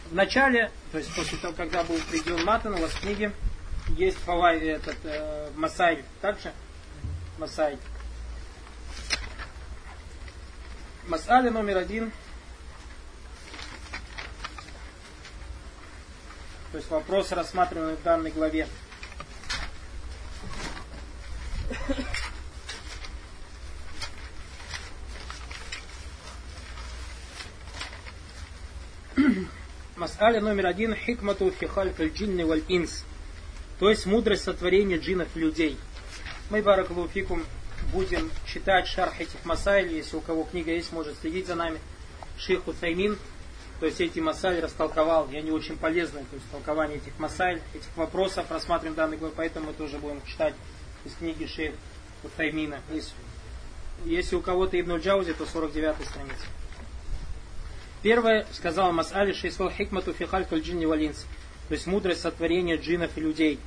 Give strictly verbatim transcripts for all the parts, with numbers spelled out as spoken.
в начале, то есть после того, когда был приведен матан, у вас в книге есть фавай, этот, э, масайль. Также масайль. Мас'аля номер один. То есть вопрос, рассматриваемый в данной главе. Мас'аля номер один. Хикмату фи халькаль джинни валь инс. То есть мудрость сотворения джиннов и людей. Мы, баракаллаху фикум, будем читать шарх этих масайль. Если у кого книга есть, может следить за нами. Шейх Утаймин, то есть эти масайль растолковал. И они очень полезны, то есть толкование этих масайль, этих вопросов рассматриваем данный главы, поэтому мы тоже будем читать из книги Шейх Утаймина. Если, если у кого-то Ибн аль-Джаузи, то сорок девятая страница. Первое, сказал мас'аля шейсвал хикмату фи халькаль джинни валь инс. То есть мудрость сотворения джиннов и людей.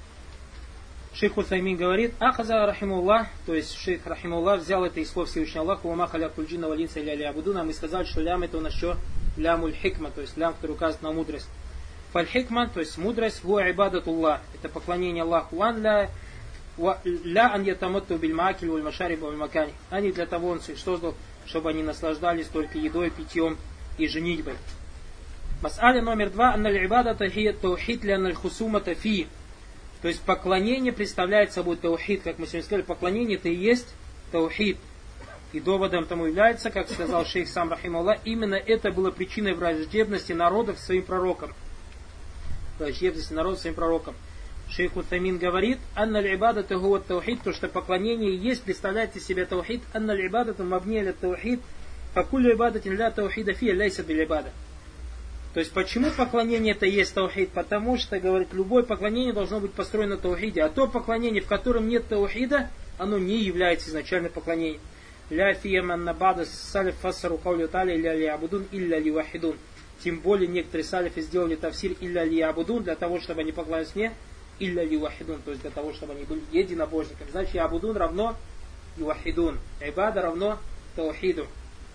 Шейх Утаймин говорит, ахаза рахимуллах, то есть шейх рахимуллах взял это из слов Всевышнего Аллаха, ума халякуль джинна валь инса илля лиябудуна, мы сказали, что лям это у нас что? Лямуль хикма, то есть лям, который указывает на мудрость. Фаль хикма, то есть мудрость, ва ибадатуллах, это поклонение Аллаху, ван ля ля ан ятаматту биль маакиль валь машариб валь макани. Они для того он создал, чтобы они наслаждались только едой, питьем и женитьбой. Мас'аля номер два, анналь ибадата хия таухид ля аналь хусумата фи. То есть поклонение представляет собой таухид, как мы сегодня сказали, поклонение это и есть таухид. И доводом тому является, как сказал шейх сам рахималлах, именно это было причиной враждебности народов своим пророкам. Враждебности народов своим пророкам. Шейх Утаймин говорит, анналь ибадата хуа таухид, то что поклонение есть, представляет из себя таухид, анналь ибадата мабни аля таухид, факулю ибадатин ля таухида фи ляйса биль ибада. То есть, почему поклонение это есть таухид? Потому что, говорит, любое поклонение должно быть построено на таухиде. А то поклонение, в котором нет таухида, оно не является изначально поклонением. Ля фияман набада салиф фассару каулю та'аля илля лиябудун илля ливахидун. Тем более, некоторые салифы сделали тафсир илля лиябудун для того, чтобы они поклонялись мне, илля ливахидун, то есть для того, чтобы они были единобожниками. Значит, ябудун равно ливахидун. Ибада равно таухиду.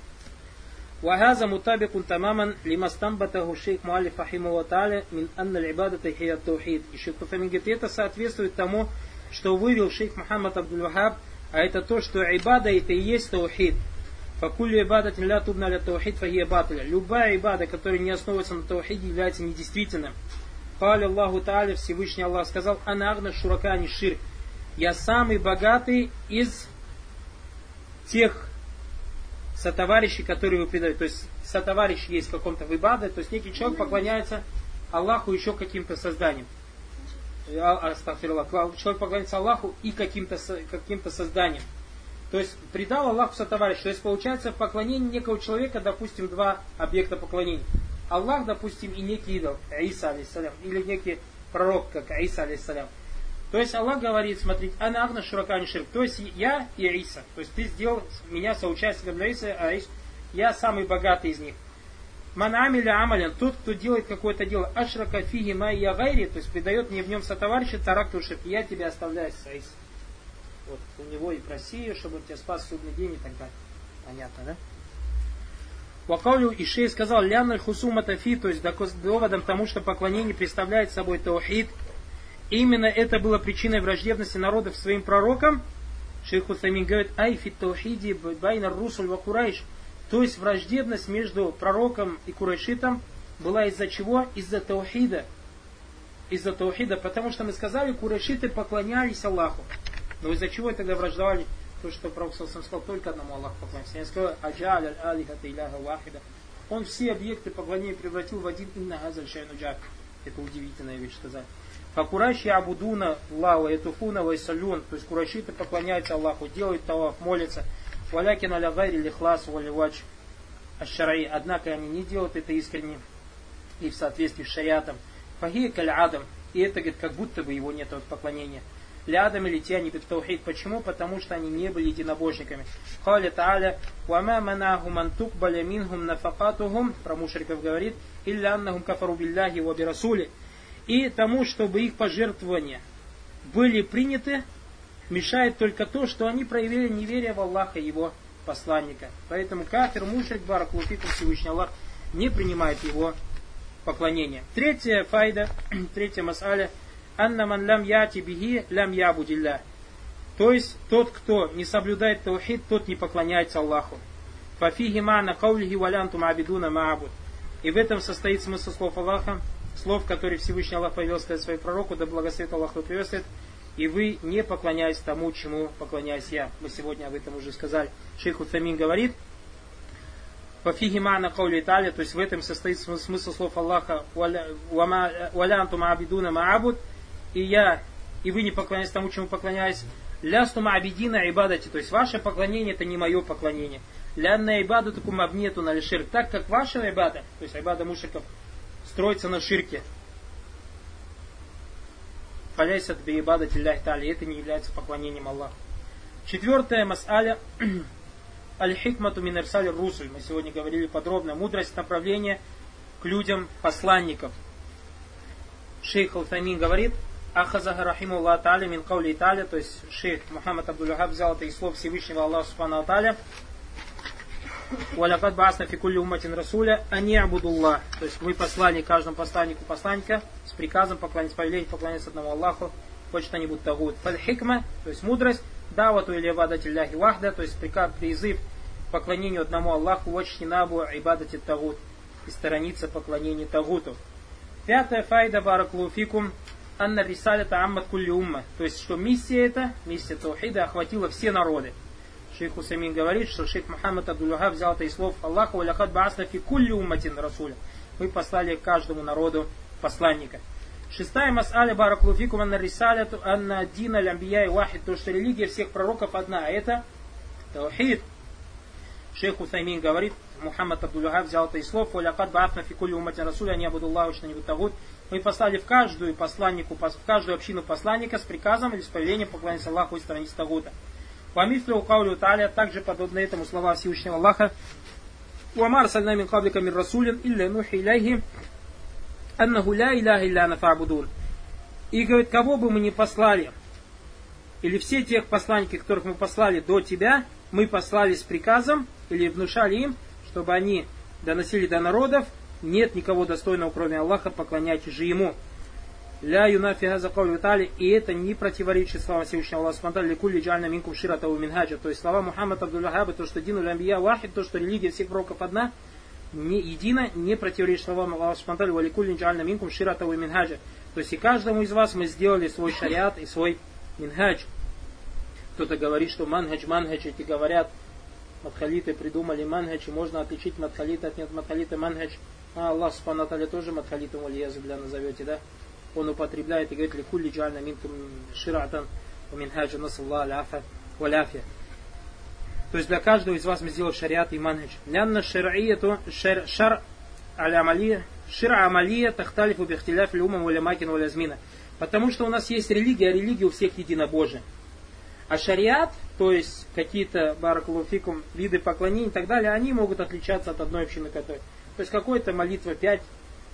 وهذا مطابق تماما لما استنبطه الشيخ مؤلف رحمه الله تعالى من أن العبادة هي التوحيد. И шейх Утаймин говорит, это соответствует тому, что вывел шейх Мухаммад Абдуль-Вахаб, а это то, что ибада это и есть таухид. Факулю ибадатин ля тубна ля таухид фахия батля. Любая ибада, которая не основывается на таухиде, является недействительным. Каля Аллаху Та'аля, Всевышний Аллах сказал, ана агна шурака ани ширк. Я самый богатый из тех сотоварищи, которые вы предаете. То есть сотоварищ есть в каком-то в ибаде, то есть некий человек поклоняется Аллаху еще каким-то созданием. Человек поклоняется Аллаху и каким-то, каким-то созданием. То есть предал Аллаху сотоварищ. То есть получается в поклонении некого человека, допустим, два объекта поклонения. Аллах, допустим, и некий идол, Иса алейхиссалям, или некий пророк, как Иса алейхиссалям. То есть Аллах говорит, смотрите, ана агна шурака ани ширк. То есть я и Иса. То есть ты сделал меня соучастником для Иса, а я самый богатый из них. Ман амиля амалян, тот, кто делает какое-то дело, ашрака фиги май я гайри, то есть придает мне в нем сотоварища, таракту ширк, я тебя оставляю с Иса. Вот у него и проси, чтобы он тебя спас в судный день и так далее. Понятно, да? Вакаулю и шей сказал, лянналь хусума тафи, то есть доводом тому, что поклонение представляет собой таухид. Именно это было причиной враждебности народов своим пророкам. Шейх Утаймин говорит, ай фит таухиди байна русуль ва курайш. То есть враждебность между пророком и курайшитом была из-за чего? Из-за таухида. Из-за таухида, потому что мы сказали, курайшиты поклонялись Аллаху. Но из-за чего тогда враждовали? То, что пророк сказал, только одному Аллаху поклоняться. Я сказал, аджаль аль-алихата иляха вахида. Он все объекты поклонения превратил в один инна газаль шайнуджак. Это удивительная вещь сказать. Факурайши абудуна Аллаху этуфуна вайсалюн. То есть курайшиты поклоняются Аллаху, делают таваф, молятся. Валякин аля гайри лихлас валивач аш-шараи. Однако они не делают это искренне и в соответствии с шариатом. Фахия каль адам. И это, говорит, как будто бы его нет от поклонения. Лядам или те они бит таухид. Почему? Потому что они не были единобожниками. Халя Тааля, вама манахум антук баля минхум нафакатухум, про мушриков говорит, илля аннахум кафару билляхи ва бирасули. И тому, чтобы их пожертвования были приняты, мешает только то, что они проявили неверие в Аллаха и его посланника. Поэтому кафир, мушрик, баракулуфикум, Всевышний Аллах не принимает его поклонение. Третья файда, третья мас'аля, анна ман лям яти бихи лям ябудилля. То есть, тот, кто не соблюдает таухид, тот не поклоняется Аллаху. Фафихи ма'на каулихи валянтум абидуна ма'абуд. И в этом состоит смысл слов Аллаха, слов, которые Всевышний Аллах повел сказать своему пророку, да благословит Аллах и приветствует, и вы не поклоняетесь тому, чему поклоняюсь я. Мы сегодня об этом уже сказали. Шейх Утамин говорит, «Фафихи ма'на каули та'аля», то есть в этом состоит смысл слов Аллаха, «Валянтум абидуна ма'абуд», и я, и вы не поклоняетесь тому, чему поклоняюсь, «Лястум абидина ибадати», то есть ваше поклонение это не мое поклонение. «Лянна ибаду такум абнету на ширк», так как ваша ибада, то есть ибада мушриков, строится на ширке. «Фаляйсат би ибадати лляхи та'аля», это не является поклонением Аллаху. Четвертая мас'аля, аль-хикмату мин ирсали русуль. Мы сегодня говорили подробно. Мудрость направления к людям посланников. Шейх Аль-Тамин говорит, ахазаха рахиму Аллах та'аля мин каули та'аля, то есть шейх Мухаммад Абдул-Вахаб взял это из слов Всевышнего Аллаха субхану та'аля. Валякад баасна фи кулли умматин расуля ани абудуллах. То есть мы послали каждому посланнику посланника с приказом поклоняться, повелеть поклоняться одному Аллаху, хоть что-нибудь тагут. Фаль-хикма, то есть мудрость, давату или ибадати лляхи вахда, то есть приказ, призыв к поклонению одному Аллаху, вачтинабу ибадати тагут, и сторониться поклонения тагуту. Пятая файда бараклуфикум анна рисалята аммат кулли умма, то есть что миссия эта, миссия таухида охватила все народы. Шейх Усамин говорит, что шейх Мухаммад Абдул-Вахаб взял это из слов Аллаха, валякад баасна фи кулли умматин расуля. Мы послали каждому народу посланника. Шестая мас'аля бараклуфикум анна рисаляту анна дина лямбия и вахид, то что религия всех пророков одна, а это таухид. Шейх Усамин говорит, Мухаммад Абдул-Вахаб взял это из слов валякад баасна фи кулли умматин расуля ани абудуллаху что-нибудь тагут. Мы послали в каждую посланнику, в каждую общину посланника с приказом или с повелением поклоняться Аллаху и сторониться тагута. Вамифлю каулю та'аля, также подобно этому слова Всевышнего Аллаха. Уамар сальна мин каблика мин расулин илля нухи иляхи аннаху ля иляха илля ана фа'будун. И говорит, кого бы мы ни послали, или все тех посланники, которых мы послали до тебя, мы послали с приказом, или внушали им, чтобы они доносили до народов, нет никого достойного, кроме Аллаха, поклоняйтесь же Ему. Ля юнафиха за каулю та'аля, и это не противоречит словам Всевышнего Аллаха субхану ва та'аля ликулли джальна минкум ширата ва минхаджа. То есть слова Мухаммада Абдул-Вахаба, то, что дину лямбия вахид, то, что религия всех пророков одна, не едина, не противоречит словам Аллаха субхану ва та'аля ва ликулли джальна минкум ширата ва минхаджа. То есть и каждому из вас мы сделали свой шариат и свой минхадж. Кто-то говорит, что манхадж, манхадж, эти говорят, мадхалиты придумали манхадж, и можно отличить мадхалита от нет мадхалита манхадж. А Аллах субхану ва та'аля тоже мадхалитом валиязубля назовете, да? Он употребляет и говорит, ликулли джальна минкум ширатан ва минхаджа насаллаху аляфа валяфия. То есть для каждого из вас мы сделали шариат и манхадж. Лянна шар'ияту шар аль-амалия шира амалия тахталифу бихтиляф лумам валямакин валязмина. Потому что у нас есть религия, а религия у всех единобожия. А шариат, то есть какие-то баракулуфикум виды поклонений и так далее, они могут отличаться от одной общины которой. То есть какой-то молитва пять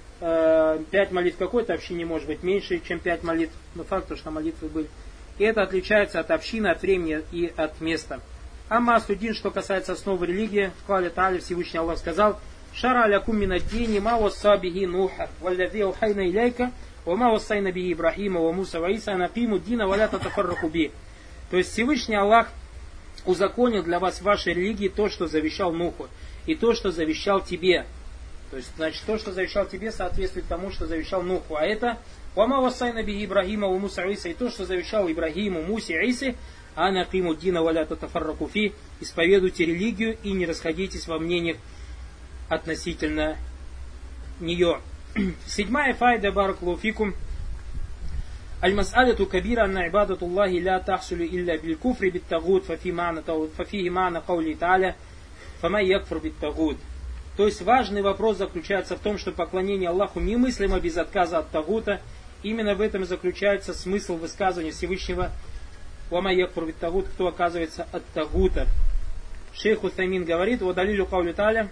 Пять молитв в какой-то общине может быть меньше, чем пять молитв. Но факт, что молитвы были. И это отличается от общины, от времени и от места. Амма судин, что касается основы религии, в Кале Та'аля Всевышний Аллах сказал, Шара алякум минаддини ма васса биги Нуха, валладзи ухайна иляйка, ва ма вассайна биги Ибрахима, ва Муса, ва Иса, анакиму дина, ва ля татафарраку би. То есть Всевышний Аллах узаконил для вас в вашей религии то, что завещал Нуху, и то, что завещал тебе. То есть, значит, то, что завещал тебе, соответствует тому, что завещал Нуху. А это «Вама вассайна биги Ибрахима ва Муса Иса», и то, что завещал Ибрагиму, Мусе, Исе, «Ана киму дина валя татафарраку фи», исповедуйте религию и не расходитесь во мнениях относительно нее. Седьмая файда баракаллаху фикум. Аль-мас'аляту кабира анна ибадату Аллахи ля тахсулю илля бил куфри бит тагут, фафихи ма'на каули та'аля, фама якфур бит тагут. То есть важный вопрос заключается в том, что поклонение Аллаху немыслимо без отказа от тагута. Именно в этом и заключается смысл высказывания Всевышнего «Вама якфур бит тагут», кто оказывается от тагута. Шейх Утамин говорит, «Вадалилю каулю та'аля»,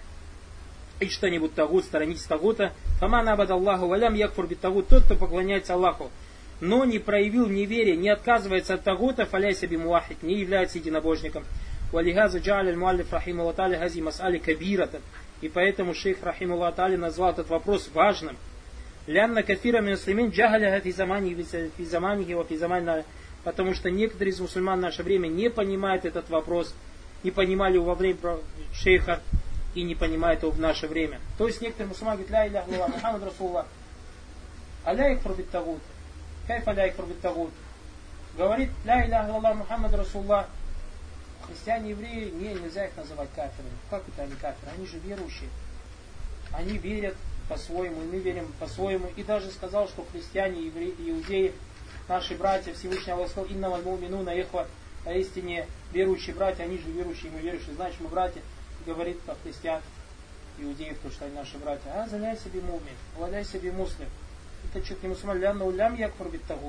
и что-нибудь тагут, сторонитесь тагута, «Фама набад Аллаху валям якфур бит тагут», тот, кто поклоняется Аллаху, но не проявил неверия, не отказывается от тагута, фаляйся би муахид, не является единобожником. Валихаза джа'аля аль-муаллиф рахимаху та'аля хази мас'али кабирата. И поэтому шейх рахимуллах та'аля назвал этот вопрос важным. Лянна кафира муслимин джахаля фи замани фи замани ва фи замани, потому что некоторые из мусульман в наше время не понимают этот вопрос, не понимали его во время шейха и не понимают его в наше время. То есть некоторые мусульмане говорят: ля иляха илlallah Мухаммад Расулуллах. Аля якфур бит тагут. Кайф аля якфур бит тагут. Говорит: ля иляха илlallah Мухаммад Расулуллах. Христиане, евреи, не, нельзя их называть кафирами. Как это они кафиры? Они же верующие. Они верят по-своему, и мы верим по-своему. И даже сказал, что христиане, евреи, иудеи, наши братья, Всевышний Аллах сказал: инна валь муминуна ихва, поистине верующие братья, они же верующие, мы верующие, значит мы братья. Говорит про христиан, иудеев, потому что они наши братья. А заляй себе мумин, владай себе муслим. Это что-то не мусульман, лянна улям якфур бит тагут.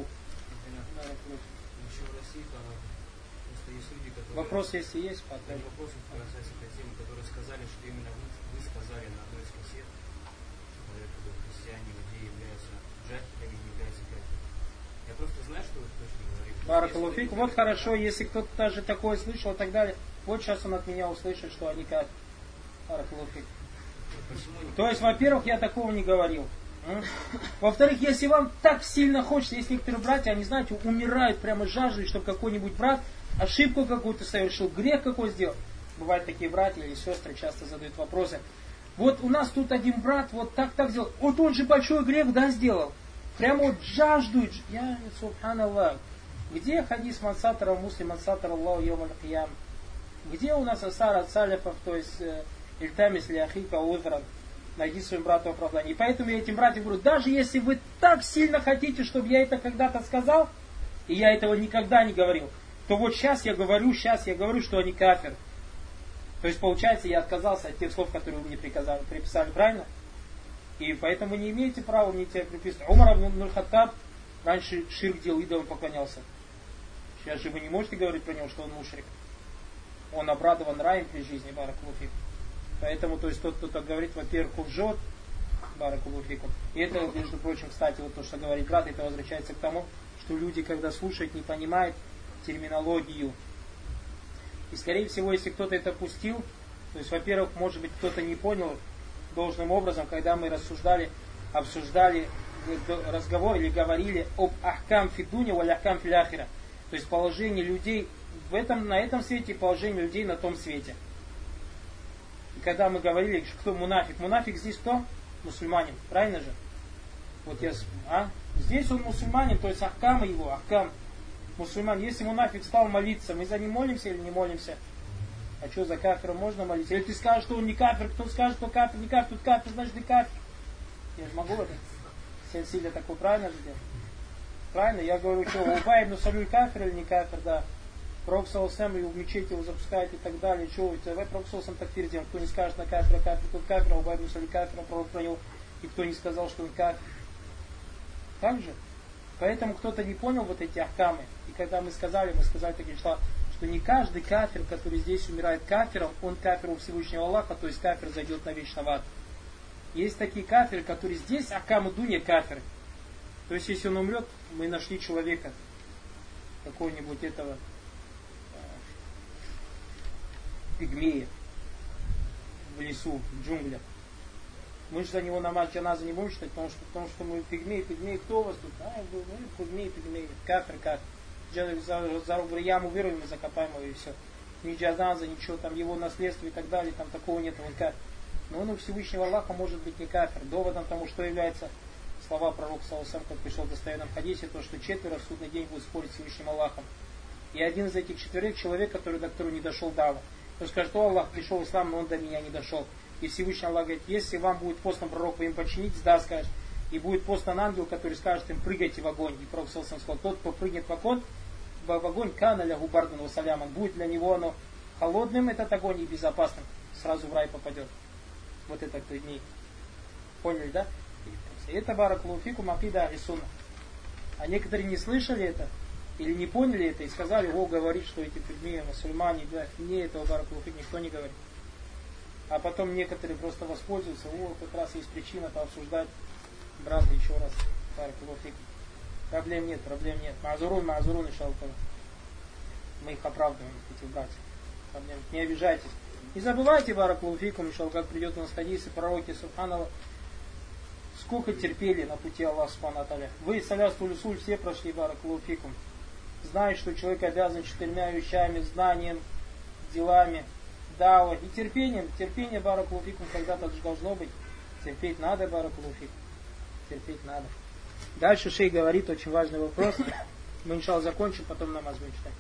Вопрос, если есть, потом. Вопрос касается этой темы, которые сказали, что именно вы, вы сказали на одной из кассет, что христиане, иудеи являются джахилями, не являются кафирами. Я просто знаю, что вы точно говорите. Баракаллаху фик. Вот хорошо, если кто-то даже такое слышал и так далее, вот сейчас он от меня услышит, что они кафиры. Баракаллаху фик. То есть, во-первых, я такого не говорил. Во-вторых, если вам так сильно хочется, есть некоторые братья, они, знаете, умирают, прямо жаждут, чтобы какой-нибудь брат ошибку какую-то совершил, грех какой сделал. Бывают такие братья или сестры, часто задают вопросы. Вот у нас тут один брат вот так так сделал. Вот он же большой грех, да, сделал. Прямо вот жаждут. Я, субханаллах. Где хадис мансатара муслим мансатара Аллаху йомаль киям? Где у нас асар от салифов, то есть ильтамис ли ахика узран? Найди своим брату оправдание. И поэтому я этим братьям говорю: даже если вы так сильно хотите, чтобы я это когда-то сказал, и я этого никогда не говорил, то вот сейчас я говорю, сейчас я говорю, что они кафир. То есть, получается, я отказался от тех слов, которые вы мне приказали, приписали, правильно? И поэтому вы не имеете права мне тебя приписывать. Умар ибн Хаттаб раньше ширк делал, идолам поклонялся. Сейчас же вы не можете говорить про него, что он мушрик. Он обрадован раем при жизни, баракаллаху фик. Поэтому, то есть, тот, кто так говорит, во-первых, лжет, баракаллаху фикум. И это, между прочим, кстати, вот то, что говорит брат, это возвращается к тому, что люди, когда слушают, не понимают терминологию. И скорее всего, если кто-то это пустил, то есть, во-первых, может быть, кто-то не понял должным образом, когда мы рассуждали, обсуждали разговор или говорили об ахкам фидуне валь ахкам фил ахира. То есть положение людей в этом, на этом свете и положение людей на том свете. И когда мы говорили, кто мунафик, мунафик здесь кто? Мусульманин, правильно же? Вот я, а? Здесь он мусульманин, то есть ахкам его, ахкам. Мусульман, если мунафик стал молиться, мы за ним молимся или не молимся? А что, за кафира можно молиться? Или ты скажешь, что он не кафир, кто скажет, что кафир, не кафир, тут кафир, значит не кафир. Я же могу это сильно такое правильно же делать? Правильно? Я говорю, что Убай ибн Салюль кафир или не кафир, да. Пророк саллаллаху его в мечети его запускает и так далее. Что вы, давай пророк саллаллаху такфир делаем. Кто не скажет на кафира, кафир, тут кафир, а Убай ибн Салюль кафир, пророк про него. И кто не сказал, что он кафир. Так же? Поэтому кто-то не понял вот эти ахкамы. И когда мы сказали, мы сказали такие слова, что не каждый кафир, который здесь умирает кафиром, он кафир у Всевышнего Аллаха, то есть кафир зайдет навечно в ад. Есть такие кафиры, которые здесь ахкаму дуня кафиры. То есть если он умрет, мы нашли человека, какого-нибудь этого э, пигмея в лесу, в джунглях. Мы же за него намаз джаназа не будем читать, потому что, потому что мы пигмеи, пигмеи, кто у вас тут? А, мы пигмеи, пигмеи, кафир, кафир. За, за яму вырвем и закопаем его и все. Ни джаназа, ничего, там его наследство и так далее, там такого нет, он кафир. Но он у Всевышнего Аллаха может быть не кафир. Доводом тому, что является слова пророка саллаллаху, как пришел в достоверном хадисе, то, что четверо в судный день будут спорить с Всевышним Аллахом. И один из этих четверых человек, который до которого не дошел дава. Он скажет: о, Аллах, пришел ислам, но он до меня не дошел. И Всевышний Аллах говорит: если вам будет послан пророк, вы им подчинитесь, да, скажет. И будет послан ангел, который скажет им: прыгайте в огонь. И пророк саллаллаху сказал: тот, кто прыгнет в огонь, в огонь, кана лягу бардан ва саляман, будет для него оно холодным, этот огонь, и безопасным. Сразу в рай попадет. Вот это три дней. Поняли, да? И это баракаллаху фикум акида ахли сунна. А некоторые не слышали это, или не поняли это, и сказали: о, говорит, что эти пигмеи, мусульмане, да, не этого баракаллаху фик никто не говорит. А потом некоторые просто воспользуются: о, как раз есть причина пообсуждать, брат, еще раз, баракаллаху фик. Проблем нет, проблем нет. Маазурун, маазурун, иншаллах. Мы их оправдываем, этих братьев. Проблем. Не обижайтесь. Не забывайте, баракаллаху фикум, иншаллах, как придет у нас хадис, и пророки, субханаллах, сколько терпели на пути Аллаха субхану ва тааля. Вы, салястуль усуль, все прошли, баракаллаху фикум. Знаешь, что человек обязан четырьмя вещами: знанием, делами, дава и терпением. Терпение, баракаллаху фикум, когда-то должно быть. Терпеть надо, баракаллаху фикум. Терпеть надо. Дальше шейх говорит очень важный вопрос. Мы, иншаллах, закончим, потом намаз будем читать.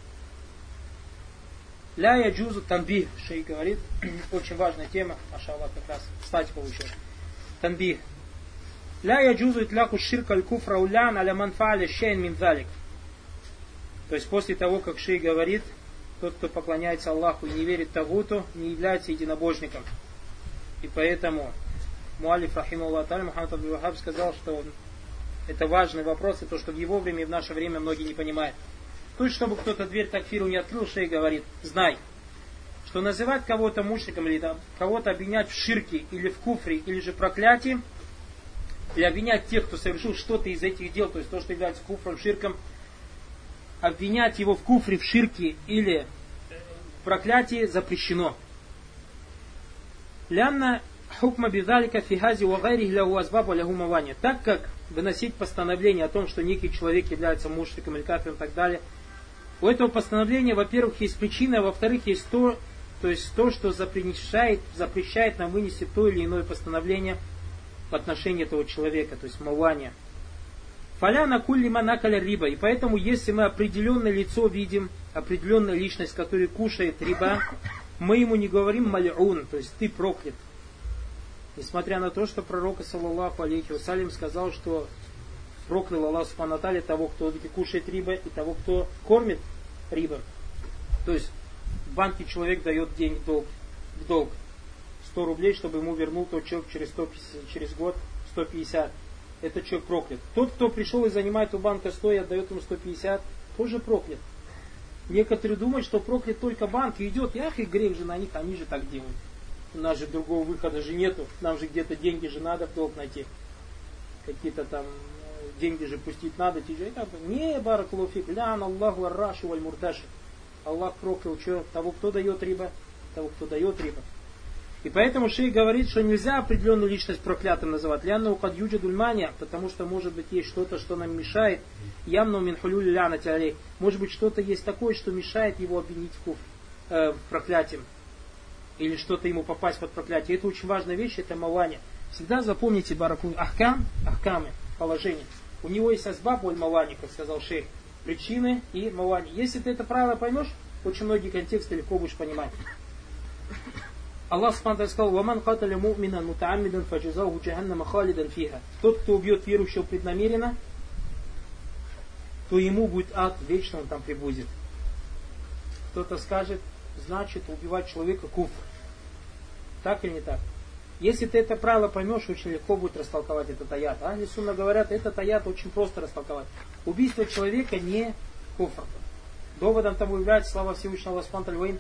Ля яджузу танбих, шейх говорит. Очень важная тема, машаллах, как раз кстати получилось. Танбих. Ля яджузу итляку ширка аль-куфра улян аля ман фааля шейн мин залик. То есть после того, как шейх говорит, тот, кто поклоняется Аллаху и не верит Тагуту, не является единобожником. И поэтому муалиф рахимахуллах та'аля Мухаммад Абдул-Вахаб сказал, что это важный вопрос, и то, что в его время и в наше время многие не понимают. То есть, чтобы кто-то дверь такфиру не открыл, шейх говорит: знай, что называть кого-то мушриком или там, кого-то обвинять в ширке или в куфре, или же проклятии, или обвинять тех, кто совершил что-то из этих дел, то есть то, что является куфром, ширком, обвинять его в куфре, в ширке или в проклятии запрещено. Лянна хукма бидалика фигази вагайри ляху азбаб ляху мавани. Так как выносить постановление о том, что некий человек является мушриком или кафиром и так далее, у этого постановления, во-первых, есть причина, а во-вторых, есть то, то есть то, что запрещает, запрещает нам вынести то или иное постановление в отношении этого человека, то есть мавания. Фаляна кулли манакаля риба. И поэтому, если мы определенное лицо видим, определенную личность, которая кушает риба, мы ему не говорим мал'ун, то есть ты проклят. Несмотря на то, что пророк, саллаллаху алейхи вассалям, сказал, что проклял Аллах субхану ва тааля того, кто кушает риба, и того, кто кормит рибом. То есть в банке человек дает деньги долг, в долг сто рублей, чтобы ему вернул тот человек через, сто пятьдесят, через год сто пятьдесят. Этот человек проклят. Тот, кто пришел и занимает у банка сто и отдает ему сто пятьдесят, тоже проклят. Некоторые думают, что проклят только банк и идет, ах, и грех же на них, они же так делают. У нас же другого выхода же нету, нам же где-то деньги же надо в долг найти. Какие-то там деньги же пустить надо. Не, баракаллаху фик, лян Аллаху ар-рашу валь-мурдаши. Аллах проклял того, кто дает риба, того, кто дает риба. И поэтому шейх говорит, что нельзя определенную личность проклятым называть. Лянна укад юджадуль мания, потому что может быть есть что-то, что нам мешает. Ямну мин хулюль ляна тялей. Может быть что-то есть такое, что мешает его обвинить в куф, э, проклятием. Или что-то ему попасть под проклятие. Это очень важная вещь, это мавания. Всегда запомните баракуль ахкам, ахкамы, положение. У него есть азбаб валь мавани, как сказал шейх. Причины и мавани. Если ты это правило поймешь, очень многие контексты легко будешь понимать. Аллах субхану сказал: «Ваман каталя му'минан мутааммидан фаджазаху джаханнама халидан фиха». Тот, кто убьет верующего преднамеренно, то ему будет ад, вечно он там прибудет. Кто-то скажет: значит, убивать человека куфр. Так или не так? Если ты это правило поймешь, очень легко будет растолковать этот аят. Ахли сунна говорят, этот аят очень просто растолковать. Убийство человека не куфр. Доводом тому является слова Всевышнего Аллаха субхану ва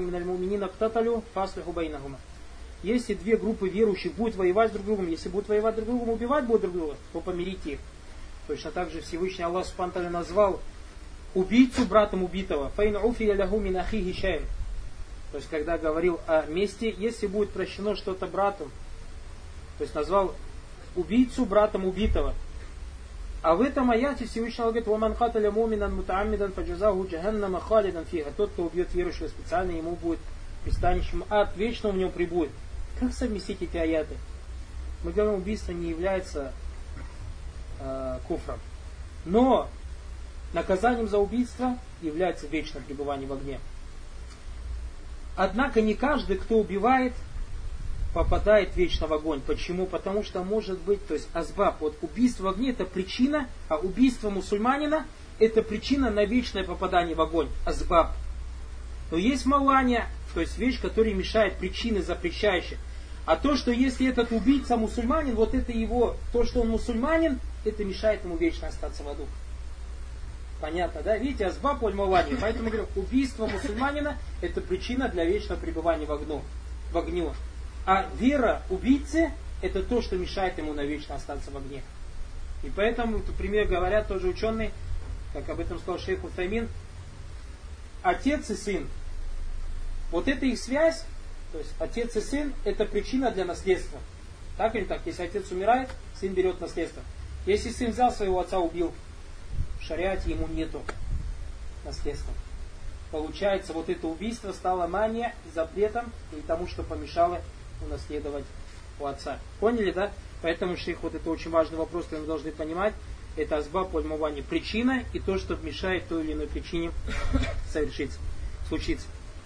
тааля: если две группы верующих будут воевать друг с другом, если будут воевать друг с другом, убивать будут друг друга, то помирите их. Точно так же Всевышний Аллах субхану ва тааля назвал убийцу братом убитого. То есть, когда говорил о мести, если будет прощено что-то брату, то есть назвал убийцу братом убитого. А в этом аяте Всевышний Аллах говорит: «Ваман каталя муминан мутааммидан фаджазаху джаханнама халидан фиха». Тот, кто убьет верующего специально, ему будет пристанищем ад, вечно в нем прибудет. Как совместить эти аяты? Мы говорим, убийство не является э, куфром. Но наказанием за убийство является вечное пребывание в огне. Однако не каждый, кто убивает, попадает вечно в огонь. Почему? Потому что может быть, то есть азбаб, вот убийство в огне это причина, а убийство мусульманина это причина на вечное попадание в огонь. Азбаб. Но есть мавания, то есть вещь, которая мешает, причины запрещающие. А то, что если этот убийца мусульманин, вот это его, то, что он мусульманин, это мешает ему вечно остаться в аду. Понятно, да? Видите, азбаб валь мавания. Поэтому мы говорим, убийство мусульманина это причина для вечного пребывания в огню. В огню. А вера убийцы это то, что мешает ему навечно остаться в огне. И поэтому, например, говорят тоже ученые, как об этом сказал шейх Утаймин, отец и сын. Вот эта их связь, То есть отец и сын это причина для наследства. Так или так? Если отец умирает, сын берет наследство. Если сын взял своего отца, убил, в шариате ему нету наследства. Получается, вот это убийство стало мания, запретом и тому, что помешало унаследовать у отца. Поняли, да? Поэтому, шейх, вот это очень важный вопрос, который мы должны понимать. Это асбаб валь-мувани, причина и то, что мешает той или иной причине совершиться, случиться.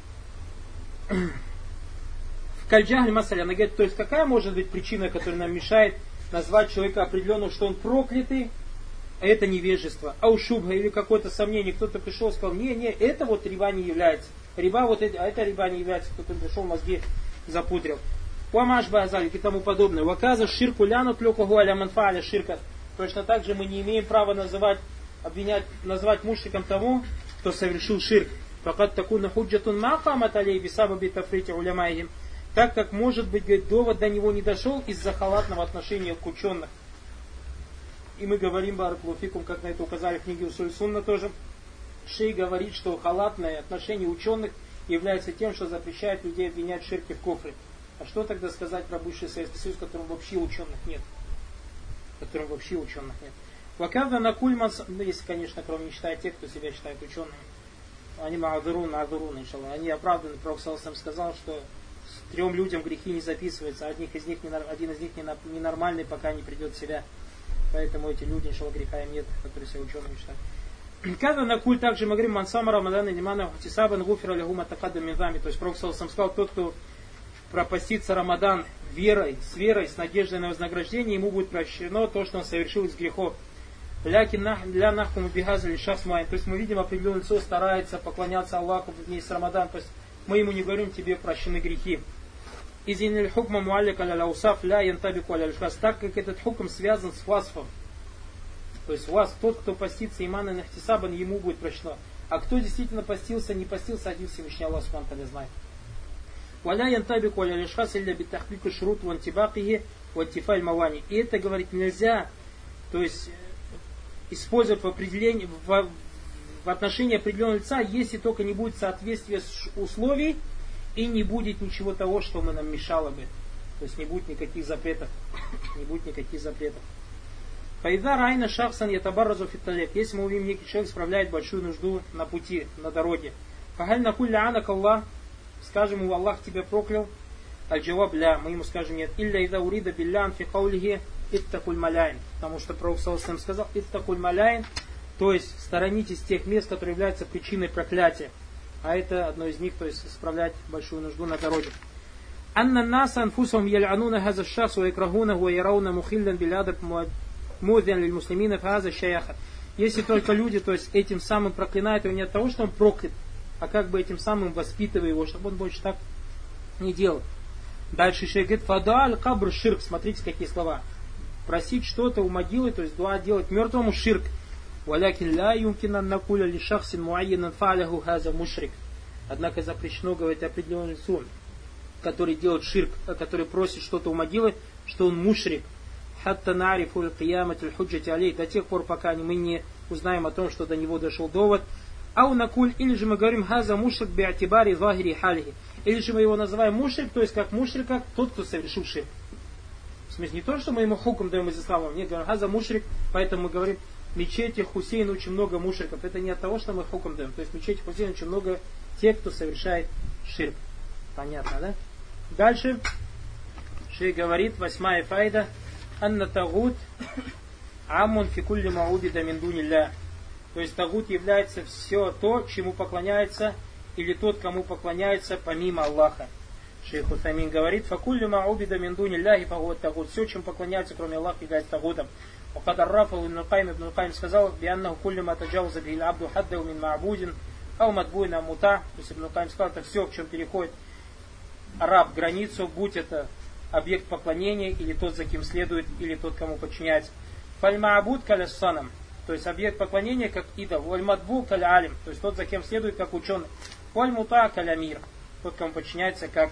В кальджахль масаля, она говорит, то есть какая может быть причина, которая нам мешает назвать человека определенного, что он проклятый, а это невежество. А у шубха или какое-то сомнение, кто-то пришел и сказал, не, не, это вот риба не является. Риба вот это, а это риба не является, кто-то пришел, мозги запудрил. Уамаш базаль и тому подобное. Ваказа ширку ляну тлюкаху аля манфа'аля ширка. Точно так же мы не имеем права называть, обвинять, назвать мушриком того, кто совершил ширк. Факат такуна худжатун махамат алей бисабаби тафрити улямайхим. Так как, может быть, говорит, довод до него не дошел из-за халатного отношения к ученых. И мы говорим, баракулуфикум, как на это указали в книге Усуль Сунна тоже. Шей говорит, что халатное отношение ученых является тем, что запрещает людей обвинять в ширке в куфре. А что тогда сказать про бывший Советский Союз, в котором вообще ученых нет? В котором вообще ученых нет. Вакавда на кульман, ну, если, конечно, кроме не считая тех, кто себя считает учеными. Они маадурун, аадурун, иншаллах. Они оправданы. Пророк сам сказал, что трем людям грехи не записываются, один из них, один из них ненормальный, пока не придет в себя. Поэтому эти люди, иншаллах, греха им нет, которые себя учеными считают. Когда на куль также мы говорим, мансама рамадан и нимана хутисабан гуфира лягума такада минзами. То есть Пророк сам сказал, тот, кто пропастится Рамадан верой, с верой, с надеждой на вознаграждение, ему будет прощено то, что он совершил из грехов. Для нахкуму бихазали шахсмайн. То есть мы видим, определенное лицо старается поклоняться Аллаху в дни с Рамадан. То есть мы ему не говорим, тебе прощены грехи. Изиниль хукма муаллик аля усаф ля янтабику аля шхас. Так как этот хукм связан с васфом. То есть вас, тот, кто постится иман и нахтисабан, ему будет прощено. А кто действительно постился, не постился, один Всевышний Аллах субхану ва тааля знает. Валя янтабику аля лишхас илля битахбику шрут вантибакихи вантифаль мавани. И это, говорит, нельзя, то есть использовать в определении, в, в отношении определенного лица, если только не будет соответствия условий и не будет ничего того, что мы нам мешало бы. То есть не будет никаких запретов. Не будет никаких запретов. Фаида райна шахсан ятабарразу фитталек. Если мы увидим, некий человек справляет большую нужду на пути, на дороге. Фагаль накулля анак Аллах. Скажем ему, Аллах тебя проклял. Аль-джаваб ля. Мы ему скажем нет. Илля ида урида биллян фи каулихи иттакуль маляйн. Потому что Пророк саллаллаху сказал иттакуль маляйн. То есть сторонитесь тех мест, которые являются причиной проклятия. А это одно из них, то есть справлять большую нужду на дороге. Анна наса анфусахум ял'ануна хаза шахс ва якрахуна ва ярауна мухиллян билядаб мудзян лиль муслимина фаза шаяха. Если только люди, то есть этим самым проклинают его не от того, что он проклят, а как бы этим самым воспитывая его, чтобы он больше так не делал. Дальше шейх говорит, фада аль-кабр ширк. Смотрите, какие слова. Просить что-то у могилы, то есть дуа делать мертвому ширк. Валякин ля юмкина накуля ли шахсин муайянан фаляху хаза мушрик. Однако запрещено говорить определенному лицу, который делает ширк, который просит что-то у могилы, что он мушрик. Хатта нарифу аль-киямат аль-худжати алей. До тех пор, пока мы не узнаем о том, что до него дошел довод. Ау накуль, или же мы говорим хаза мушрик би'атибари захири халихи. Или же мы его называем мушрик, то есть как мушрик, как тот, кто совершил ширк. В смысле, не то, что мы ему хукм даем из ислама, нет, говорим хаза мушрик, поэтому мы говорим в мечети Хусейна очень много мушриков. Это не от того, что мы хукм даем. То есть в мечети Хусейна очень много тех, кто совершает ширк. Понятно, да? Дальше шейх говорит, восьмая файда, анна тагут аммун фи кулли маубида мин дунилля. То есть тагут является все то, чему поклоняется, или тот, кому поклоняется помимо Аллаха. Шейх Утамин говорит, факулли маубида мин дунилляхи фагут тагут. Все, чем поклоняется, кроме Аллаха, является тагутом. وقد عرفه ابن القيم ابن القيم сказал بأنه كل ما تجاوز به العبد حده من معبود أو متبوع أو مطاع. То есть ибн القيم сказал, это все, в чем переходит раб границу, будь это объект поклонения, или тот, за кем следует, или тот, кому подчиняется. Фаль-ма'абуд каляссанам. То есть объект поклонения, как идол. Валь-матбу каль-алим. То есть тот, за кем следует, как ученый. Валь-мута каль-амир. Тот, кому подчиняется, как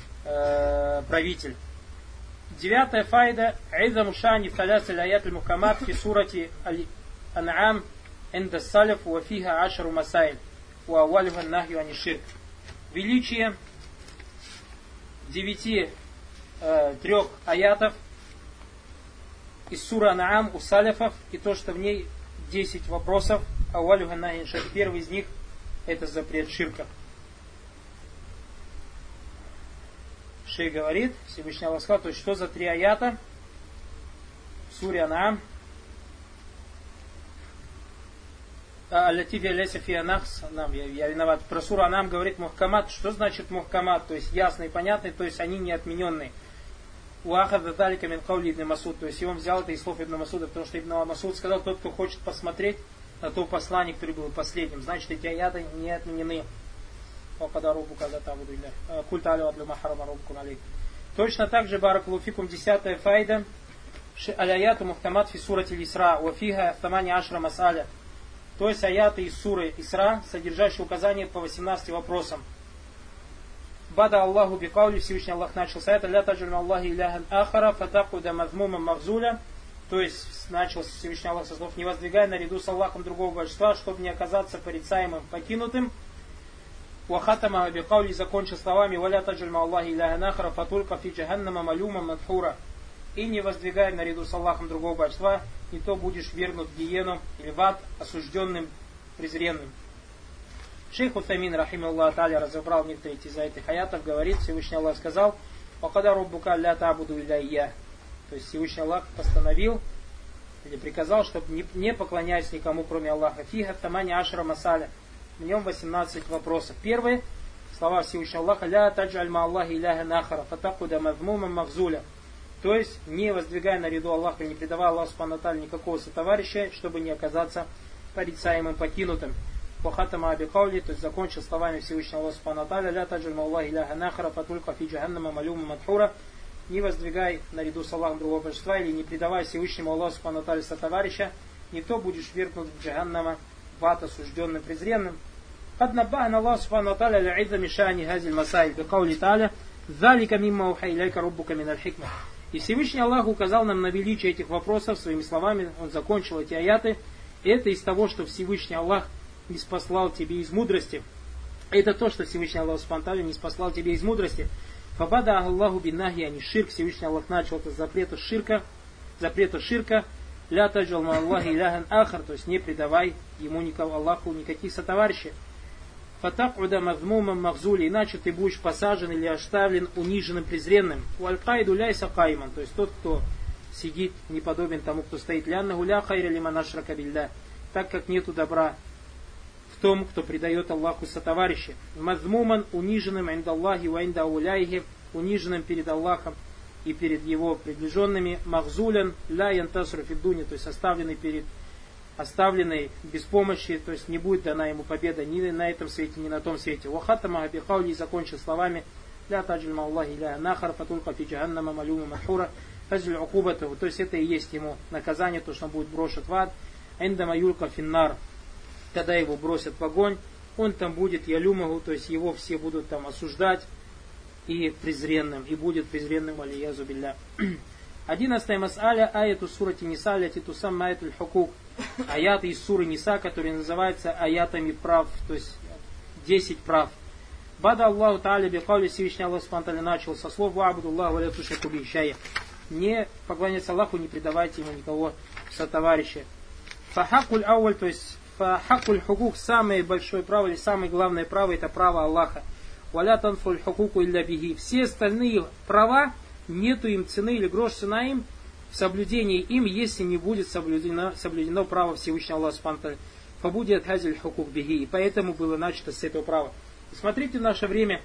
э, правитель. Девятая файда. Айзаму шани фаляс аль-аят аль-мухаммад фи сурати аль-ан'ам инда салиф ва фиха ашару масайль ва авалиха нахью ани ширк. Величие девяти э, трех аятов из суры Анаам у саляфов, и то, что в ней десять вопросов. Ауалю ганнахи ширк. Первый из них это запрет ширка. Шейх говорит, Всевышний Аллах сказал, то есть что за три аята в суре Анаам. Аллатифия ляся фи анахс, я виноват. Про суру Анам говорит мухкамат. Что значит мухкамат? То есть ясный и понятный, то есть они не отмененные. Уахад далика мин каули ибн Масуд. То есть и он взял это из слов ибн Масуда, потому что ибн Масуд сказал, тот, кто хочет посмотреть на то послание, которое было последним, значит эти аяты не отменены. Точно так же баракулуфикум десятая файда. Аляяту мухкамат фи сурати Исра. Уафиха тамани ашра масаля. То есть аяты из суры Исра, содержащие указания по восемнадцати вопросам. Бада Аллаху бикаули, Всевышний Аллах начал с аята, ля таджальма Аллахи иляхан ахара, фатакуда мазмума махзуля. То есть начал Всевышний Аллах со слов, не воздвигай наряду с Аллахом другого божества, чтобы не оказаться порицаемым, покинутым. Вахатама бикаули закончил словами, валя таджальма Аллахи иляхан ахара, фатулька фи джаханнама малюма мадхура. И не воздвигай наряду с Аллахом другого божества, и то будешь вернут в гиену или в ад, осужденным, презренным. Шейх Утамин, рахималлах та'аля, разобрал некоторые из этих аятов, говорит, Всевышний Аллах сказал, «Вакада руббука ля та'буду илля ия». То есть Всевышний Аллах постановил или приказал, чтобы не, не поклоняясь никому, кроме Аллаха. Фиха тамани ашра масаля. В нем восемнадцать вопросов. Первый, слова Всевышнего Аллаха, «Ля таджаль ма Аллахи иляха нахара, фатакуда мазмума махзуля». То есть, не воздвигая наряду Аллаха, не предавая Аллаху субхану тааля никакого сотоварища, чтобы не оказаться порицаемым, покинутым. Вахатама абикаули, то есть закончил словами Всевышнего Аллаха субхану тааля, ля таджаль Аллахи иляха нахара, фатулька фи джаханнама малюма мадхура. Не воздвигай наряду с Аллахом другого божества, или не предавай Всевышнему Аллаху субхану тааля сотоварища, не то будешь вергнут в джаханнама, в ад, осужденным, презренным. قد نبهنا الله سبحانه وتعالى لعظم شأن هذه المسائل بقوله تعالى ذلك مما أوحى إليك ربك من الحكمة. И Всевышний Аллах указал нам на величие этих вопросов своими словами. Он закончил эти аяты. Это из того, что Всевышний Аллах не спаслал тебе из мудрости. Это то, что Всевышний Аллах спонтанно не спаслал тебе из мудрости. Фабада Аллаху биннахи ани ширк. Всевышний Аллах начал это с запрета ширка. Запрета ширка. Ля таджал ма Аллахи иляхан ахар. То есть не предавай ему никого, Аллаху никаких сотоварищей. Фатакуда мазмумам махзули, иначе ты будешь посажен или оставлен униженным, презренным. Уалькайду ляйса кайман, то есть тот, кто сидит, не подобен тому, кто стоит. Лянна гуля хайра лиман ашрака билля, так как нету добра в том, кто предает Аллаху сотоварища. Мазмуман, униженным инда Аллахи ва инда ауляйхи, униженным перед Аллахом и перед его приближенными. Махзулян ля янтасру фиддуни, то есть оставленный перед оставленный без помощи, то есть не будет дана ему победа ни на этом свете, ни на том свете. Вахатама абихаули закончил словами ля таджаль ма Аллахи иляха нахар фатулка фи джаханнама малюма махура фазль укубатаху. То есть это и есть ему наказание, то, что он будет брошен в ад. Эндама юлка финнар, когда его бросят в огонь, он там будет ялюмаху, то есть его все будут там осуждать и презренным, и будет презренным алиязу билля. Одиннадцатая мас'аля аяту сурати Ниса аляти тусам аятуль хукук. Аяты из суры Ниса, которые называются аятами прав, то есть десять прав. Бада Аллаху Тааля бикаули, Всевышний Аллах субхану тааля начал со слов ва'абуду Аллаху ва ля тушрику бихи шай'ан. Не поклоняться Аллаху, не предавайте ему никого сотоварища. Фахакуль ауаль, то есть фахакуль хукук, самое большое право или самое главное право, это право Аллаха. Валя танфуль хукуку илля бихи. Все остальные права, нету им цены или грош цена им в соблюдении им, если не будет соблюдено, соблюдено право Всевышнего Аллаха субхану тааля. Фабудиат хазиль хукук бихи. И поэтому было начато с этого права. И смотрите в наше время,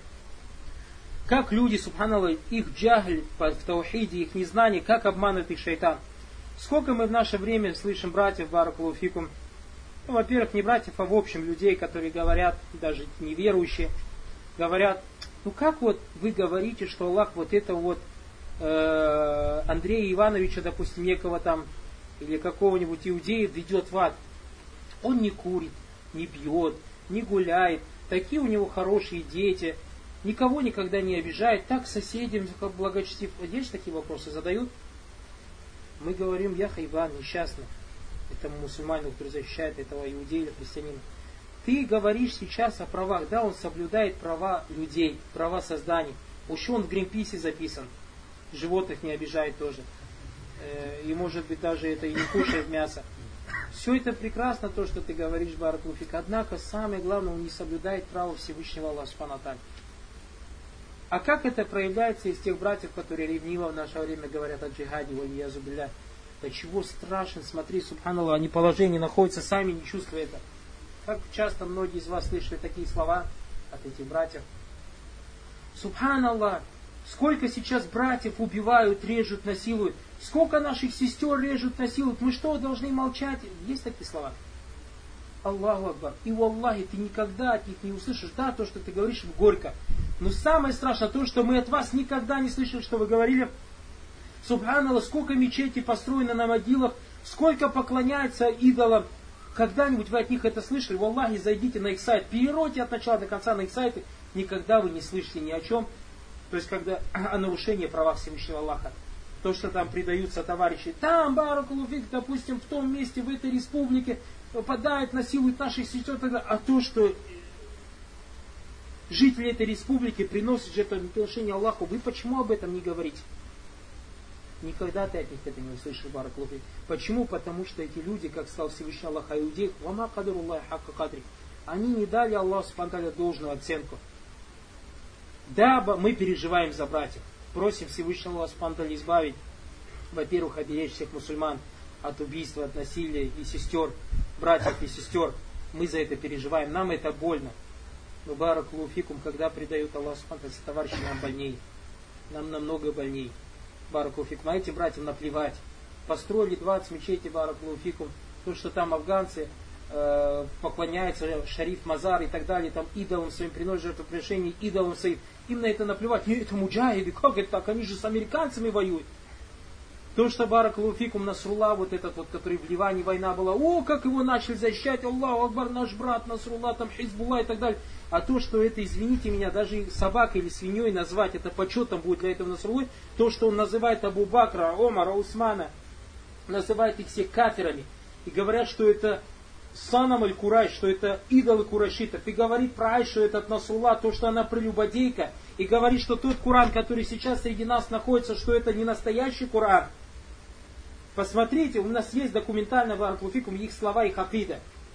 как люди, субханаллах, их джагль в таухиде, их незнание, как обманывает их шайтан. Сколько мы в наше время слышим братьев, баракаллаху фикум, ну, во-первых, не братьев, а в общем людей, которые говорят, даже неверующие, говорят, ну как вот вы говорите, что Аллах вот это вот э, Андрея Ивановича, допустим, некого там, или какого-нибудь иудея ведет в ад. Он не курит, не пьет, не гуляет, такие у него хорошие дети, никого никогда не обижает, так соседям как благочестив. Есть такие вопросы задают? Мы говорим, я хайван, несчастный, этому мусульманину, который защищает этого иудея или христианина. Ты говоришь сейчас о правах, да, он соблюдает права людей, права созданий. Еще он в Гринписе записан. Животных не обижает тоже. И может быть даже это и не кушает мясо. Все это прекрасно, то, что ты говоришь, баракаллаху фик. Однако самое главное, он не соблюдает право Всевышнего Аллаха субхану ва тааля. А как это проявляется из тех братьев, которые ревниво в наше время говорят о джихаде, валиязу билля? Да чего страшно, смотри, субханаллах, они положение находятся, сами не чувствуя это. Как часто многие из вас слышали такие слова от этих братьев. Субханаллах, сколько сейчас братьев убивают, режут, насилуют. Сколько наших сестер режут, насилуют. Мы что, должны молчать? Есть такие слова? Аллаху Акбар. И валлахи, ты никогда от них не услышишь. Да, то, что ты говоришь, горько. Но самое страшное то, что мы от вас никогда не слышали, что вы говорили. Субханаллах, сколько мечетей построено на могилах, сколько поклоняется идолам. Когда-нибудь вы от них это слышали? Валлахи, зайдите на их сайт, переройте от начала до конца на их сайты. Никогда вы не слышали ни о чем. То есть, когда о нарушении права Всевышнего Аллаха. То, что там предаются товарищи. Там, баракаллаху фик, допустим, в том месте, в этой республике, попадают, насилуют наших сестер. А то, что жители этой республики приносят жертвоприношение Аллаху, вы почему об этом не говорите? Никогда ты от них это не услышишь, баракаллаху фик. Почему? Потому что эти люди, как сказал Всевышний Аллах, а иудеи, вама кадаруллахи хакка кадри, они не дали Аллаху субхану ва тааля должную оценку. Да, мы переживаем за братьев. Просим Всевышнего Аллаха субхану ва тааля избавить, во-первых, оберечь всех мусульман от убийства, от насилия и сестер, братьев и сестер. Мы за это переживаем, нам это больно. Но баракаллаху фикум, когда предают Аллаху субхану ва тааля, товарищи, нам больней. Нам намного больней. Баракаллаху фикум. А этим братьям наплевать. Построили двадцать мечетей, баракаллаху фикум. То, что там афганцы э, поклоняются шариф, мазар и так далее, там идолам своим приносят жертвоприношения, идолам своим. Им на это наплевать. Нет, это муджахиды, как это так? Они же с американцами воюют. То, что баракаллаху фикум Насрулла, вот этот вот, который в Ливане война была, о, как его начали защищать, Аллаху Акбар, наш брат Насрулла, там Хизбулла и так далее. А то, что это, извините меня, даже собакой или свиньей назвать, это почетом будет для этого Насруллы, то, что он называет Абу Бакра, Омара, Усмана, называет их всех кафирами. И говорят, что это Санам аль-Курайш, что это идолы курайшитов. И говорит про Айшу, этот Насрулла, то, что она прелюбодейка. И говорит, что тот Коран, который сейчас среди нас находится, что это не настоящий Коран. Посмотрите, у нас есть документально баракаллаху фикум их слова, их акида.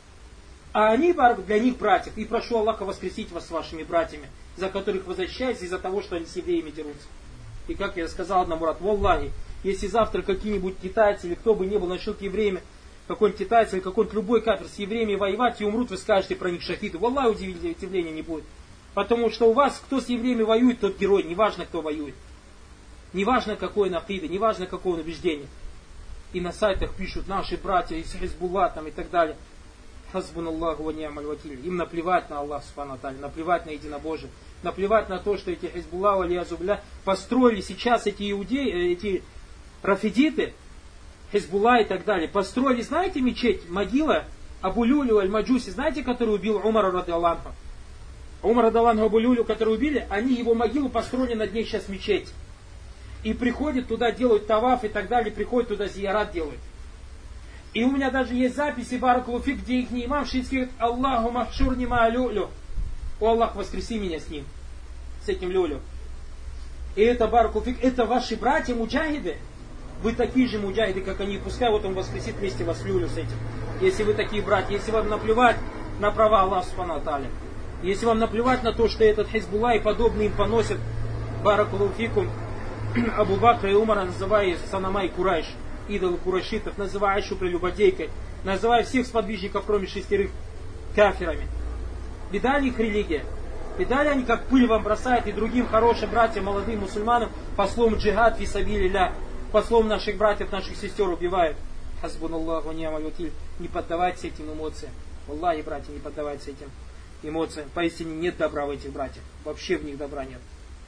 А они для них братьев. И прошу Аллаха воскресить вас с вашими братьями, за которых вы защищаетесь из-за того, что они с евреями дерутся. И как я сказал одному брату, валлахи, если завтра какие-нибудь китайцы или кто бы ни был начнет евреями, какой-нибудь китайец или какой-нибудь любой кафир с евреями воевать и умрут, вы скажете про них шахиды. Валлахи, удивления не будет. Потому что у вас, кто с евреями воюет, тот герой. Неважно, кто воюет. Неважно, какое он акида, неважно, какое он убеждение. И на сайтах пишут наши братья из Хизбулла там и так далее. Хазбуналлаху ва ни'маль вакиль. Им наплевать на Аллах субхану ва тааля, наплевать на единобожие, наплевать на то, что эти Хизбулла, валиязу билля, построили сейчас эти иудеи, эти рафидиты, Хизбулла и так далее. Построили, знаете, мечеть, могила Абу Люлю аль-Маджуси, знаете, который убил Умара радиаллаху? Умар радиаллаху Абу Люлю, который убили, они его могилу построили, над ней сейчас мечеть. И приходят туда, делают таваф и так далее, приходят туда, зиярат делают. И у меня даже есть записи, баракаллаху фик, где их имам шиитский говорит, Аллаху махшурни ма люлю. О Аллах, воскреси меня с ним, с этим люлю. И это, баракаллаху фик, это ваши братья муджахиды. Вы такие же муджахиды, как они. Пускай вот он воскресит вместе вас люлю с этим. Если вы такие братья, если вам наплевать на права Аллаха субхану ва тааля, если вам наплевать на то, что этот Хизбулла и подобные им поносят, баракаллаху фикум, Абу Бакра и Умара, называя Санамай Курайш, идолы курайшитов, называя Айшу прелюбодейкой, называя всех сподвижников, кроме шестерых, кафирами. Видали их религия? Видали они, как пыль вам бросает и другим хорошим братьям, молодым мусульманам, послом джихад фи сабилилля, послом наших братьев, наших сестер убивают. Хазбуналлаху ва ни'маль вакиль. Не поддавайтесь этим эмоциям. Аллахи, братья, не поддавайтесь этим эмоциям. Поистине нет добра в этих братьях. Вообще в них добра нет.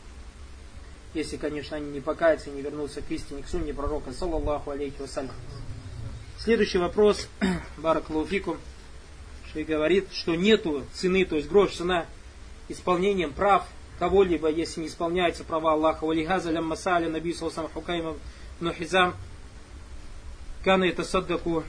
Если, конечно, они не покаются и не вернутся к истине, к сунне пророка, саллаллаху алейхи вассалям. Следующий вопрос, баракаллаху фикум, что и говорит, что нету цены, то есть грош цена исполнением прав кого-либо, если не исполняются права Аллаха. Валихаза лям масаля наби саллаллаху хукайма бну Хизам кана ятасаддаку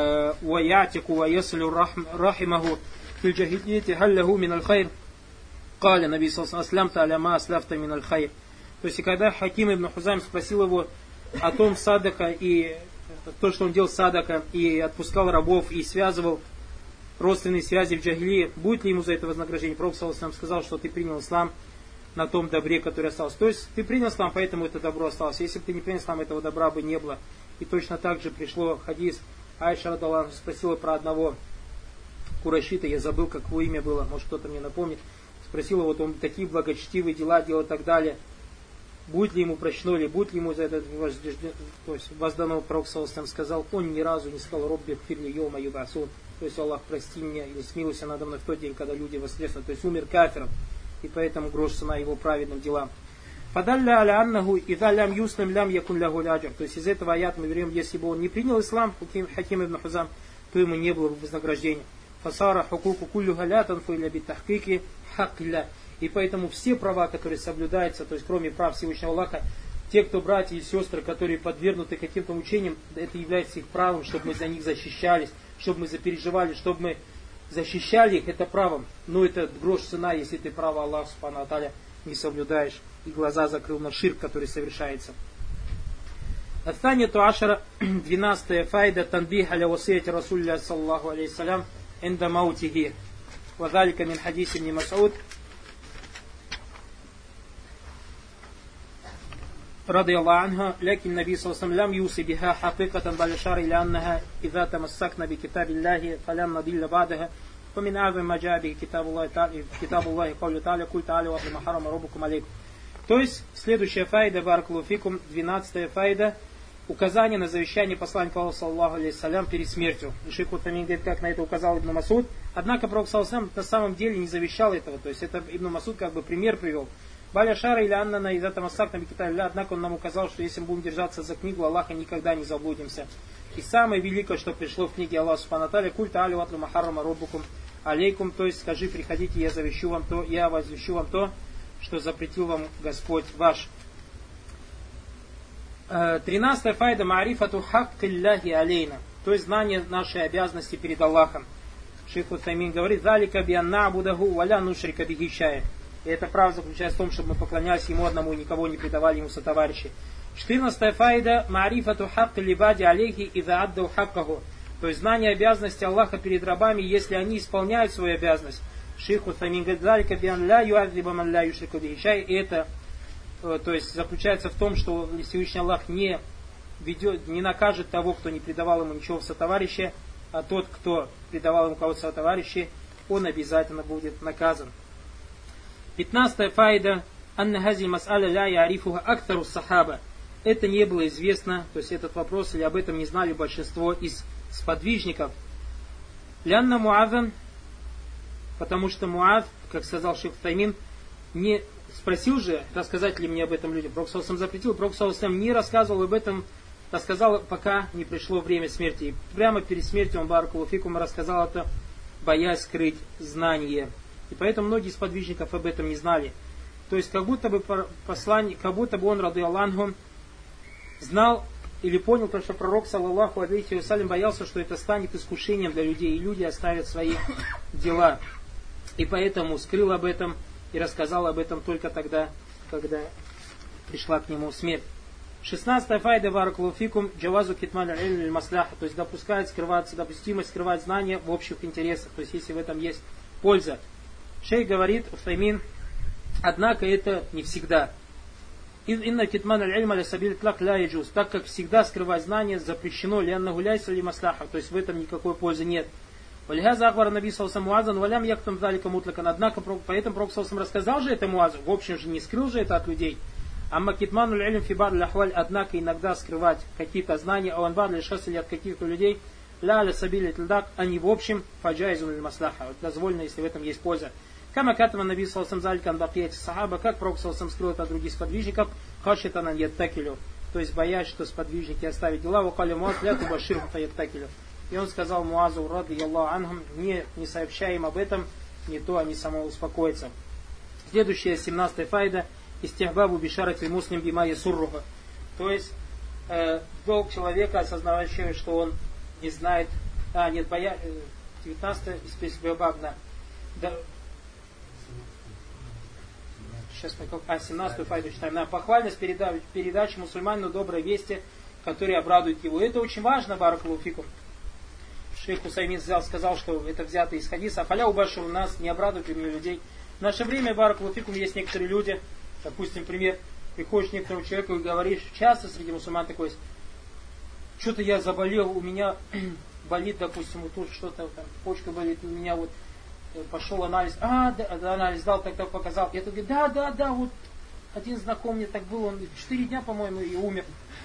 уаятику уаяслю рахимаху фил джахилияти халлаху мин аль-хайр Каля Наби саллаллаху аляма асляфта мин аль-хайр. То есть, и когда Хаким ибн Хузайм спросил его о том садака и то, что он делал садака, и отпускал рабов, и связывал родственные связи в джахилии, будет ли ему за это вознаграждение? Пророк саллаллаху алейхи сказал, что ты принял ислам на том добре, которое осталось. То есть ты принял ислам, поэтому это добро осталось. Если бы ты не принял ислам, этого добра бы не было. И точно так же пришло хадис. Айша радаллаху анха спросила про одного курайшита, я забыл, как его имя было, может кто-то мне напомнит. Спросила, вот он такие благочестивые дела делал и так далее. Будет ли ему прощено, или будет ли ему за это то есть воздано? Пророк саллаллаху алейхи сказал, он ни разу не сказал робби фирли йома юбасун. То есть Аллах, прости меня или смилуйся надо мной в тот день, когда люди воскреснут. То есть умер кафиром. И поэтому грош цена его праведным делам. Фадалля аля аннаху идha лям юслим лям якун лягу аджр. То есть из этого аята мы берем, если бы он не принял ислам, Хаким ибн Хузам, то ему не было бы вознаграждения. Фасара хукуку куллю галятан фуиля битахкики хакля. И поэтому все права, которые соблюдаются, то есть кроме прав Всевышнего Аллаха, те, кто братья и сестры, которые подвергнуты каким-то мучениям, это является их правом, чтобы мы за них защищались, чтобы мы запереживали, чтобы мы защищали их, это правом. Но это грош цена, если ты право Аллаха субхану ва тааля не соблюдаешь и глаза закрыл на ширк, который совершается. Аттаньяту ашара, двенадцатая файда, танбих аля васияти Расулля саллаллаху алейхи салям, энда маутихи. Вадалика мин хадис ибн Мас'уд, رضي الله عنها لكن النبي صلى الله عليه وسلم لم يوصي بها حقيقة بل أشار إلى أنها إذا تمسكنا بكتاب الله فلن نضل بعدها ومن أعظم ما جاء به كتاب الله تعالى كتاب الله قوله تعالى قل تعالوا واتلوا ما حرم ربكم عليكم. То есть следующая файда, баракаллаху фикум, двенадцатая файда, указание на завещание посланника Аллаха саллаллаху алейхи салям перед смертью. И шейх Утамин говорит, как на это указал Ибн Мас'уд. Однако пророк саллаллаху алейхи на самом деле не завещал этого. То есть это Ибн Мас'уд как бы пример привел. Баля шара или анна из этого масак на бикиталля, однако он нам указал, что если мы будем держаться за книгу Аллаха, никогда не заблудимся. И самое великое, что пришло в книге Аллаха субхану ва тааля, культа али ватлу махаррама роббукум алейкум, то есть скажи, приходите, я завещу вам то, я возвещу вам то, что запретил вам Господь ваш. Тринадцатая файда маарифату хаккилляхи алейна, то есть знание нашей обязанности перед Аллахом. Шейх Утамин говорит, залика бианна абудаху валя нушрика бихи шай'ан. И эта правда заключается в том, чтобы мы поклонялись Ему одному и никого не предавали Ему сотоварищей. четырнадцатая файда маарифату хакки либади алейхи иза аддау хаккаху. То есть знание обязанности Аллаха перед рабами, если они исполняют свою обязанность. Шейх Утамин говорит, залика биан ля юазиба ман ля юшрику бихи шай'ан. И это то есть заключается в том, что Всевышний Аллах не ведет, не накажет того, кто не предавал ему ничего в сотоварища, а тот, кто предавал ему кого-то в сотоварища, он обязательно будет наказан. пятнадцатая файда анна хази мас'аля ля ярифуха актару сахаба. Это не было известно, то есть этот вопрос, или об этом не знали большинство из сподвижников. Лянна Муазан, потому что Муаз, как сказал шейх Таймин, не спросил же, рассказать ли мне об этом людям. Пророк саллаллаху алейхи запретил, Пророк саллаллаху алейхи не рассказывал об этом, рассказал, пока не пришло время смерти. И прямо перед смертью он, баракаллаху фикум, рассказал это, боясь скрыть знание. И поэтому многие из подвижников об этом не знали. То есть, как будто бы посланник, как будто бы он, ради Аллаху, знал или понял, потому что пророк, саллаллаху алейхи вассалям, боялся, что это станет искушением для людей, и люди оставят свои дела. И поэтому скрыл об этом и рассказал об этом только тогда, когда пришла к нему смерть. шестнадцатая файда баракаллаху фикум джавазу китман аль масляха, то есть допускает скрываться, допустимость скрывать знания в общих интересах, то есть если в этом есть польза. Шейх говорит, Уфаймин, однако это не всегда. Инна китман аль-ильма ля сабиль тлак ля яджуз, так как всегда скрывать знания запрещено, лянна гуляйса ли масляха, то есть в этом никакой пользы нет. Валихаза аквара наби салсам муазан валям яктам залика мутлакан, однако поэтому пророк салсам рассказал же это Муазу, в общем же не скрыл же это от людей. Амма китман аль-ильм фибар ля-хваль, однако иногда скрывать какие-то знания, а анбар ля-шас или от каких-то людей, ля ля сабиль тлдак, они в общем фаджайзун аль-масляха, дозволено, если в этом есть польза. Кама катама наби салсам заликан бакияти сахаба, как пророк салсам скрыл это от других сподвижников, хашитанан яттакилю, то есть боясь, что сподвижники оставят дела, вакали муаз ляту баширху фаяттакилю. И он сказал Муазу, ради Аллаху анхум, не, не сообщай им об этом, не то они самоуспокоятся. Следующая, семнадцатая файда, истихбабу бишарати муслим бима ясурруха. То есть, э, долг человека, осознавающего, что он не знает, а, нет, боя, девятнадцатая, истихбаб, да. сейчас мы как, а, семнадцатую файду читаем. На похвальность передачи, передачи мусульманину доброй вести, которые обрадуют его. Это очень важно, баракаллаху фикум. Шейх Усаймин сказал, что это взято из хадиса. Фаля убашир у нас, не обрадуйте мне людей. В наше время, баракаллаху фикум, есть некоторые люди, допустим, пример, приходишь к некоторому человеку и говоришь, часто среди мусульман такое есть, что-то я заболел, у меня болит, допустим, вот тут что-то, там, почка болит, у меня вот пошел анализ, а, да, да, анализ дал, так-так показал. Я говорю, да, да, да, вот один знакомый мне так был, он четыре дня, по-моему, и умер.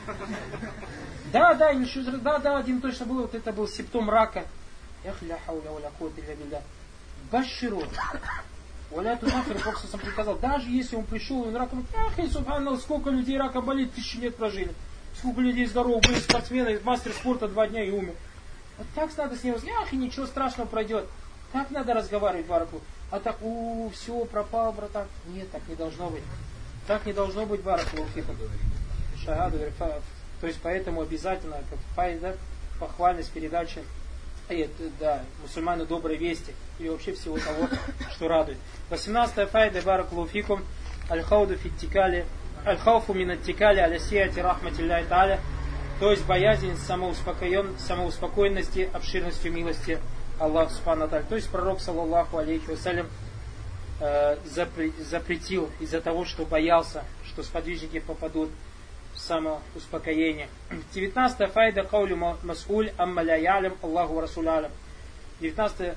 Да, да, еще, да, да, один точно был, вот это был симптом рака. Эх, ля хауля валя куввата илля билля. Баширу. Валя тунафир, Пророк сам приказал, даже если он пришел, он раком, ах, и субханаллах, сколько людей рака болит, тысячи лет прожили. Сколько людей здоровых были, спортсмены, мастер спорта два дня и умер. Вот так надо с ним, ах, и ничего страшного пройдет. Так надо разговаривать, бараку. А так, у, все, пропал, братан. Нет, так не должно быть. Так не должно быть, бараку. Шагаду, то есть поэтому обязательно, как файда, похвальность передачи, да, мусульману доброй вести, или вообще всего того, что радует. восемнадцатая файда, бараку фикум, аль-хауду фиттикали, аль-хауфу минаттикали, аля-сияти рахматилляхи тааля, то есть боязнь самоуспокоен, самоуспокоенности, обширностью милости Аллах Субхану Тааля. То есть пророк, саллаллаху алейхи вассалям, э, запретил из-за того, что боялся, что сподвижники попадут в самоуспокоение. девятнадцатая файда каулю мас'уль амма ля ялям Аллаху расуль алям. девятнадцатая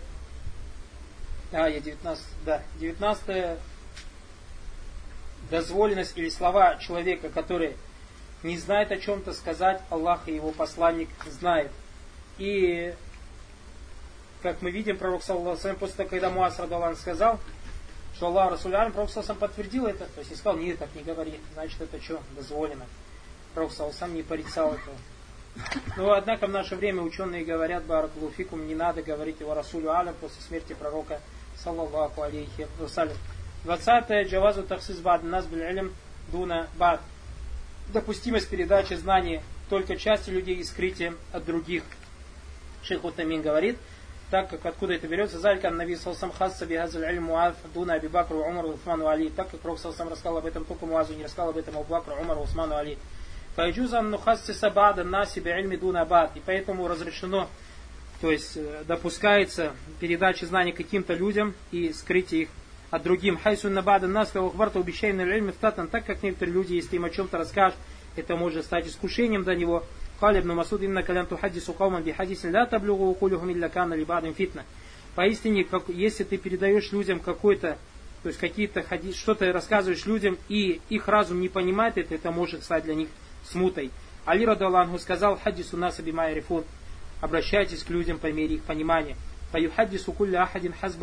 а, я девятнадцатая, да, девятнадцатая дозволенность или слова человека, который не знает о чем-то сказать, Аллах и его посланник знает. И как мы видим, пророк саллаллаху алейхи ва саллям, после того, когда Муаз радаллаху анху сказал, что Аллах расуль алям, пророк саллаллаху алейхи ва саллям подтвердил это, то есть не сказал, нет, так не говори, значит это что, дозволено. Пророк саллаллаху алейхи ва саллям не порицал этого. Но однако в наше время ученые говорят, баракаллаху фикум, не надо говорить его расулю алям после смерти пророка саллаллаху алейхи ва саллям. двадцатое джавазу тахсис бад нас биль илм дуна бад. Допустимость передачи знаний только части людей и скрытия от других. Шейх Утамин говорит, так как откуда это берется, залькан наби салсам хасса бихазаль илм муаз дуна Аби Бакру Умару Усману Али, так как Пророк салсам рассказал об этом только Муазу, не рассказал об этом Абу Бакру Умару Усману Али. Файджузан нухассиса бада наси би ильми дуна бад. И поэтому разрешено, то есть допускается передача знаний каким-то людям и скрытие их от другим. Хайсун набада нас кавахбарта убещайна ильми втатан, так как некоторые люди, если им о чем-то расскажут, это может стать искушением для него. Кали ибн Масуд инна калям тухаддису кауман бихадисин ля таблюгу укулюхум илля кана либадим фитна. Поистине, как, если ты передаешь людям какой-то, то есть какие-то хадис, что-то рассказываешь людям, и их разум не понимает это, это может стать для них смутой. Али радаллаху анху сказал, хаддису наса бима ярифун, обращайтесь к людям по мере их понимания. Фаюхаддису кулля ахадин хазба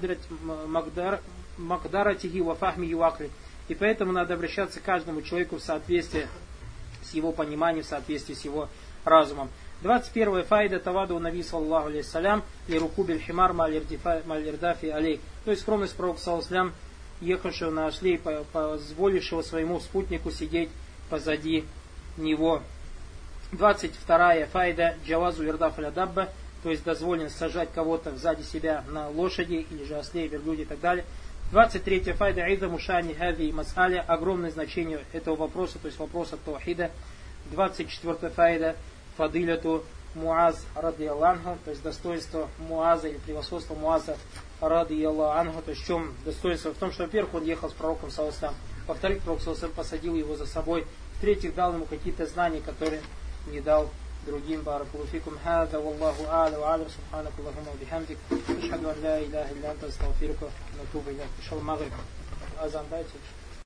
макдаратихи ва фахми юакли. И поэтому надо обращаться к каждому человеку в соответствии с его пониманием, в соответствии с его разумом. двадцать первая файда таваду наби саллаллаху алейхи салям и руку биль химар малирдафи алей. То есть скромность пророка саллаллаху алейхи, ехавшего на осле, позволившего своему спутнику сидеть позади него. двадцать вторая файда джавазу ирдаф аль-адабба, то есть дозволено сажать кого-то сзади себя на лошади или же осле, верблюде и так далее. двадцать третья файда айда мушани хави мас'аля, огромное значение этого вопроса, то есть вопроса таухида. двадцать четвёртая файда фадиляту Муаз ради Аллаху, то есть достоинство Муаза или превосходство Муаза ради Аллаху, то есть в чем достоинство? В том, что, во-первых, он ехал с пророком саллаллаху алейхи ва саллям, во-вторых, пророк саллаллаху алейхи ва саллям посадил его за собой, в-третьих, дал ему какие-то знания, которые не дал другим. Баракаллаху фикум. Хаза валлаху а'ля ва а'лям. Субханакаллахумма ва бихамдик. Ашхаду ан ла иляха илля анта астагфирука ва атубу илейк. Иншаллах магриб. Азан дайте.